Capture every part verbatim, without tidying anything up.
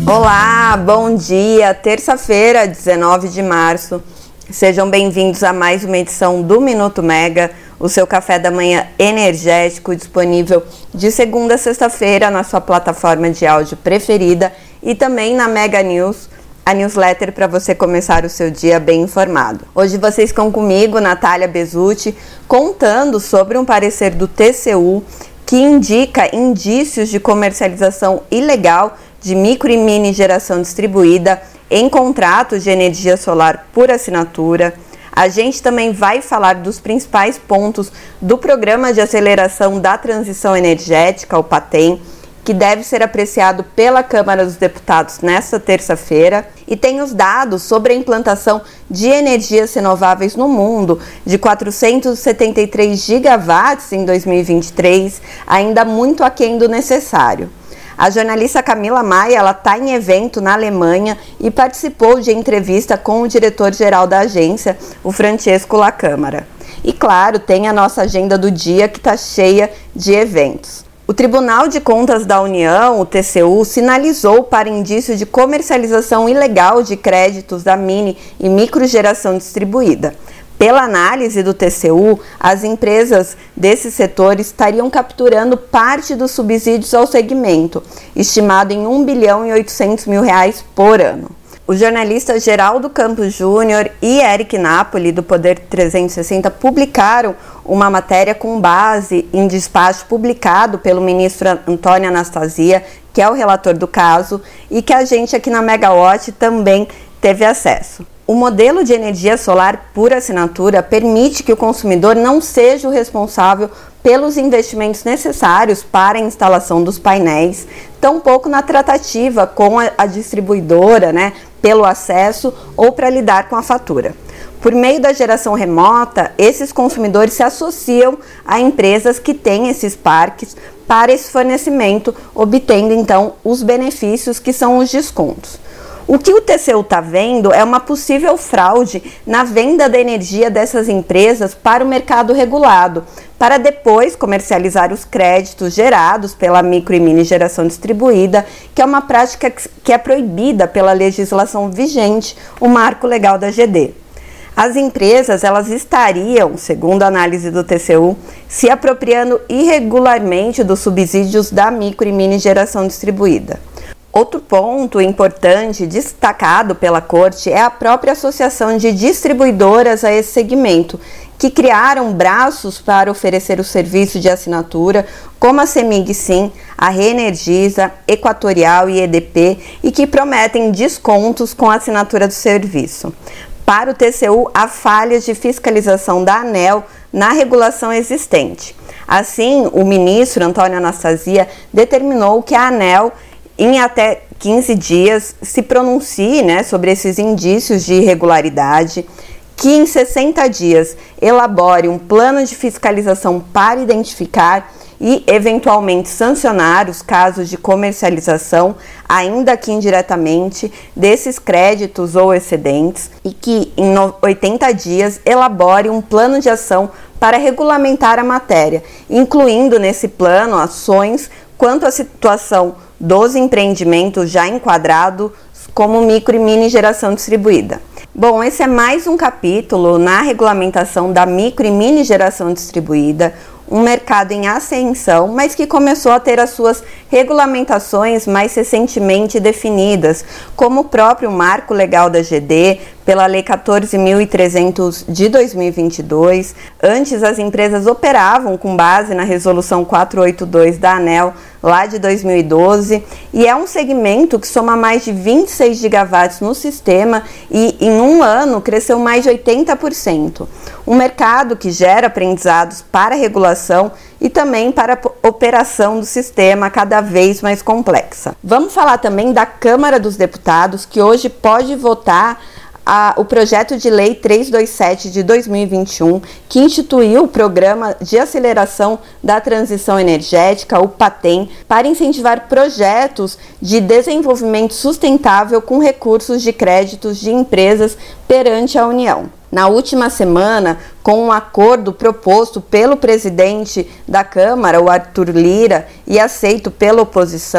Olá, bom dia, terça-feira, dezenove de março. Sejam bem-vindos a mais uma edição do Minuto Mega, o seu café da manhã energético, disponível de segunda a sexta-feira na sua plataforma de áudio preferida e também na Mega News, a newsletter para você começar o seu dia bem informado. Hoje vocês estão comigo, Natália Bezutti, contando sobre um parecer do T C U que indica indícios de comercialização ilegal de micro e mini geração distribuída em contratos de energia solar por assinatura. A gente também vai falar dos principais pontos do Programa de Aceleração da Transição Energética, o PATEM, que deve ser apreciado pela Câmara dos Deputados nesta terça-feira, e tem os dados sobre a implantação de energias renováveis no mundo de quatrocentos e setenta e três gigawatts em dois mil e vinte e três, ainda muito aquém do necessário. A jornalista Camila Maia está em evento na Alemanha e participou de entrevista com o diretor-geral da agência, o Francesco Lacâmara. E claro, tem a nossa agenda do dia que está cheia de eventos. O Tribunal de Contas da União, o T C U, sinalizou para indício de comercialização ilegal de créditos da mini e microgeração distribuída. Pela análise do T C U, as empresas desse setor estariam capturando parte dos subsídios ao segmento, estimado em um bilhão e oitocentos mil reais por ano. O jornalista Geraldo Campos Júnior e Eric Napoli, do Poder trezentos e sessenta, publicaram uma matéria com base em despacho publicado pelo ministro Antônio Anastasia, que é o relator do caso, e que a gente aqui na Megawatt também teve acesso. O modelo de energia solar por assinatura permite que o consumidor não seja o responsável pelos investimentos necessários para a instalação dos painéis, tampouco na tratativa com a, a distribuidora, né, pelo acesso ou para lidar com a fatura. Por meio da geração remota, esses consumidores se associam a empresas que têm esses parques para esse fornecimento, obtendo então os benefícios que são os descontos. O que o T C U está vendo é uma possível fraude na venda da energia dessas empresas para o mercado regulado, para depois comercializar os créditos gerados pela micro e mini geração distribuída, que é uma prática que é proibida pela legislação vigente, o Marco Legal da G D. As empresas elas estariam, segundo a análise do T C U, se apropriando irregularmente dos subsídios da micro e mini geração distribuída. Outro ponto importante destacado pela Corte é a própria Associação de Distribuidoras a esse segmento, que criaram braços para oferecer o serviço de assinatura, como a Semig Sim, a Reenergiza, Equatorial e E D P, e que prometem descontos com a assinatura do serviço. Para o T C U, há falhas de fiscalização da ANEEL na regulação existente. Assim, o ministro Antônio Anastasia determinou que a ANEEL, em até quinze dias, se pronuncie, né, sobre esses indícios de irregularidade, que em sessenta dias elabore um plano de fiscalização para identificar e, eventualmente, sancionar os casos de comercialização, ainda que indiretamente, desses créditos ou excedentes, e que, em oitenta dias, elabore um plano de ação para regulamentar a matéria, incluindo nesse plano ações quanto à situação dos empreendimentos já enquadrados como micro e mini geração distribuída. Bom, esse é mais um capítulo na regulamentação da micro e mini geração distribuída, um mercado em ascensão, mas que começou a ter as suas regulamentações mais recentemente definidas, como o próprio Marco Legal da G D, pela Lei quatorze mil e trezentos de dois mil e vinte e dois. Antes, as empresas operavam com base na Resolução quatrocentos e oitenta e dois da ANEEL, lá de dois mil e doze, e é um segmento que soma mais de vinte e seis gigawatts no sistema e, em um ano, cresceu mais de oitenta por cento. Um mercado que gera aprendizados para a regulação e também para a operação do sistema cada vez mais complexa. Vamos falar também da Câmara dos Deputados, que hoje pode votar A, o projeto de lei trezentos e vinte e sete de dois mil e vinte e um, que instituiu o Programa de Aceleração da Transição Energética, o PATEM, para incentivar projetos de desenvolvimento sustentável com recursos de créditos de empresas perante a União. Na última semana, com um acordo proposto pelo presidente da Câmara, o Arthur Lira, e aceito pela oposição,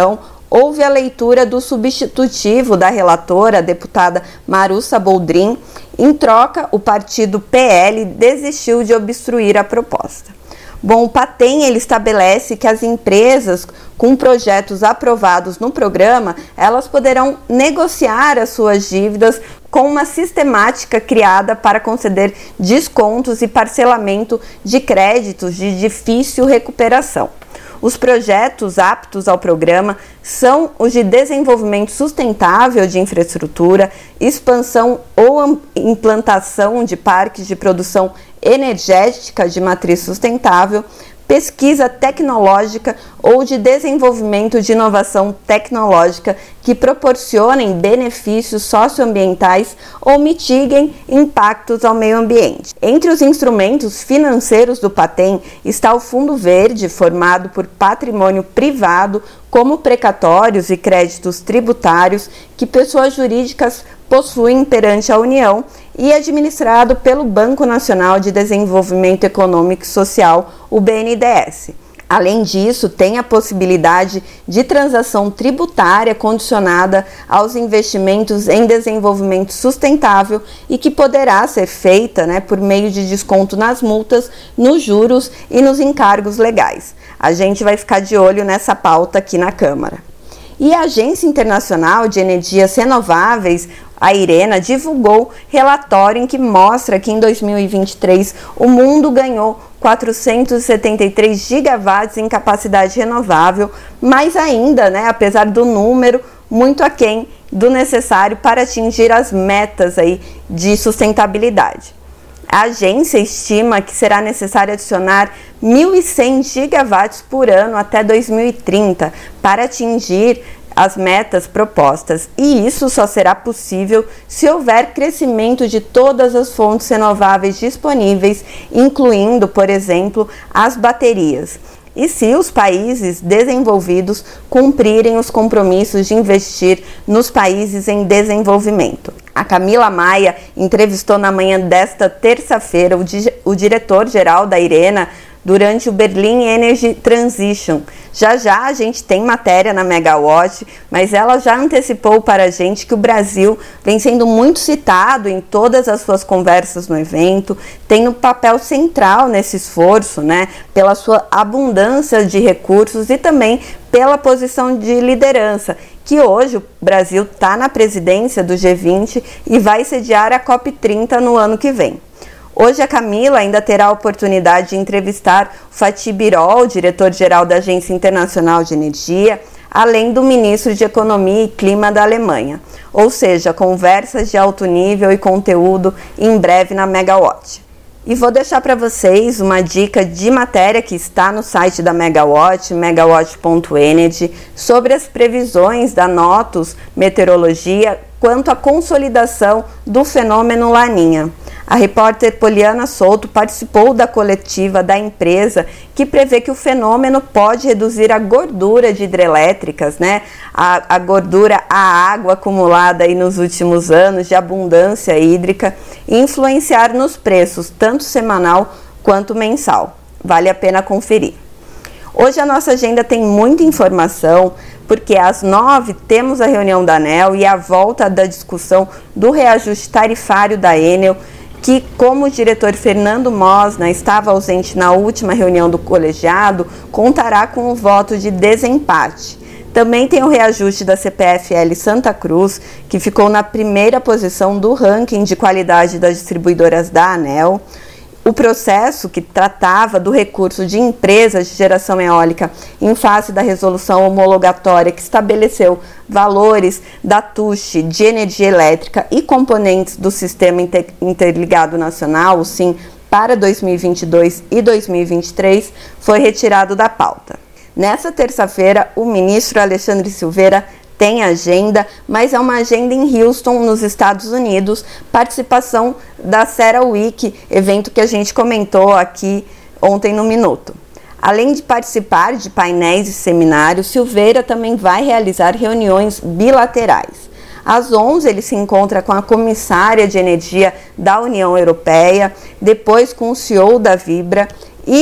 houve a leitura do substitutivo da relatora, a deputada Marusca Boldrin. Em troca, o partido P L desistiu de obstruir a proposta. Bom, o Patem ele estabelece que as empresas com projetos aprovados no programa, elas poderão negociar as suas dívidas com uma sistemática criada para conceder descontos e parcelamento de créditos de difícil recuperação. Os projetos aptos ao programa são os de desenvolvimento sustentável de infraestrutura, expansão ou implantação de parques de produção energética de matriz sustentável, pesquisa tecnológica ou de desenvolvimento de inovação tecnológica que proporcionem benefícios socioambientais ou mitiguem impactos ao meio ambiente. Entre os instrumentos financeiros do Patem está o Fundo Verde, formado por patrimônio privado, como precatórios e créditos tributários que pessoas jurídicas possuem perante a União e administrado pelo Banco Nacional de Desenvolvimento Econômico e Social, o B N D E S. Além disso, tem a possibilidade de transação tributária condicionada aos investimentos em desenvolvimento sustentável e que poderá ser feita, né, por meio de desconto nas multas, nos juros e nos encargos legais. A gente vai ficar de olho nessa pauta aqui na Câmara. E a Agência Internacional de Energias Renováveis, a IRENA, divulgou relatório em que mostra que em dois mil e vinte e três o mundo ganhou quatrocentos e setenta e três gigawatts em capacidade renovável, mas ainda, né, apesar do número, muito aquém do necessário para atingir as metas aí de sustentabilidade. A agência estima que será necessário adicionar mil e cem gigawatts por ano até dois mil e trinta para atingir as metas propostas, e isso só será possível se houver crescimento de todas as fontes renováveis disponíveis, incluindo, por exemplo, as baterias. E se os países desenvolvidos cumprirem os compromissos de investir nos países em desenvolvimento. A Camila Maia entrevistou na manhã desta terça-feira o, di- o diretor-geral da IRENA durante o Berlin Energy Transition. Já já a gente tem matéria na Megawatt, mas ela já antecipou para a gente que o Brasil vem sendo muito citado em todas as suas conversas no evento, tem um papel central nesse esforço, né, pela sua abundância de recursos e também pela posição de liderança, que hoje o Brasil está na presidência do G vinte e vai sediar a COP trinta no ano que vem. Hoje a Camila ainda terá a oportunidade de entrevistar o Fatih Birol, diretor-geral da Agência Internacional de Energia, além do ministro de Economia e Clima da Alemanha. Ou seja, conversas de alto nível e conteúdo em breve na Megawatt. E vou deixar para vocês uma dica de matéria que está no site da Megawatt, megawatt ponto energy, sobre as previsões da Notus Meteorologia quanto à consolidação do fenômeno Laninha. A repórter Poliana Souto participou da coletiva da empresa que prevê que o fenômeno pode reduzir a gordura de hidrelétricas, né? A, a gordura, a água acumulada aí nos últimos anos de abundância hídrica e influenciar nos preços, tanto semanal quanto mensal. Vale a pena conferir. Hoje a nossa agenda tem muita informação, porque às nove temos a reunião da ANEEL e a volta da discussão do reajuste tarifário da Enel, que, como o diretor Fernando Mosna estava ausente na última reunião do colegiado, contará com o voto de desempate. Também tem o reajuste da C P F L Santa Cruz, que ficou na primeira posição do ranking de qualidade das distribuidoras da ANEEL. O processo que tratava do recurso de empresas de geração eólica em face da resolução homologatória que estabeleceu valores da T U S de energia elétrica e componentes do Sistema Interligado Nacional, o SIM, para dois mil e vinte e dois e dois mil e vinte e três, foi retirado da pauta. Nessa terça-feira, o ministro Alexandre Silveira tem agenda, mas é uma agenda em Houston, nos Estados Unidos, participação da CERAWeek, evento que a gente comentou aqui ontem no Minuto. Além de participar de painéis e seminários, Silveira também vai realizar reuniões bilaterais. Às onze, ele se encontra com a comissária de energia da União Europeia, depois com o C E O da Vibra e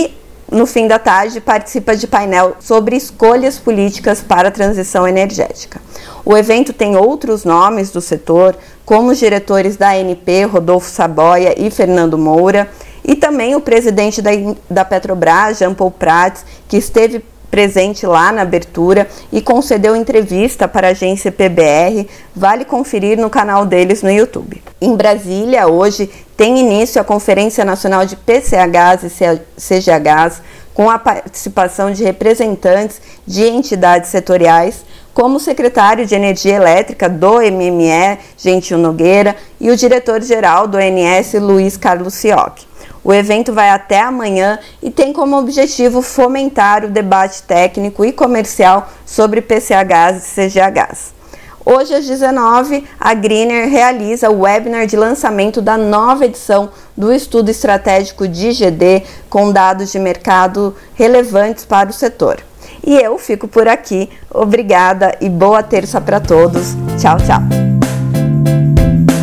no fim da tarde, participa de painel sobre escolhas políticas para a transição energética. O evento tem outros nomes do setor, como os diretores da A N P, Rodolfo Saboia e Fernando Moura, e também o presidente da, da Petrobras, Jean Paul Prats, que esteve presente lá na abertura e concedeu entrevista para a agência P B R. Vale conferir no canal deles no YouTube. Em Brasília, hoje, tem início a Conferência Nacional de P C Hs e C G Hs, com a participação de representantes de entidades setoriais, como o secretário de Energia Elétrica do M M E, Gentil Nogueira, e o diretor-geral do O N S, Luiz Carlos Sioc. O evento vai até amanhã e tem como objetivo fomentar o debate técnico e comercial sobre P C Hs e C G Hs. Hoje, às dezenove, a Greener realiza o webinar de lançamento da nova edição do Estudo Estratégico de G D, com dados de mercado relevantes para o setor. E eu fico por aqui. Obrigada e boa terça para todos. Tchau, tchau.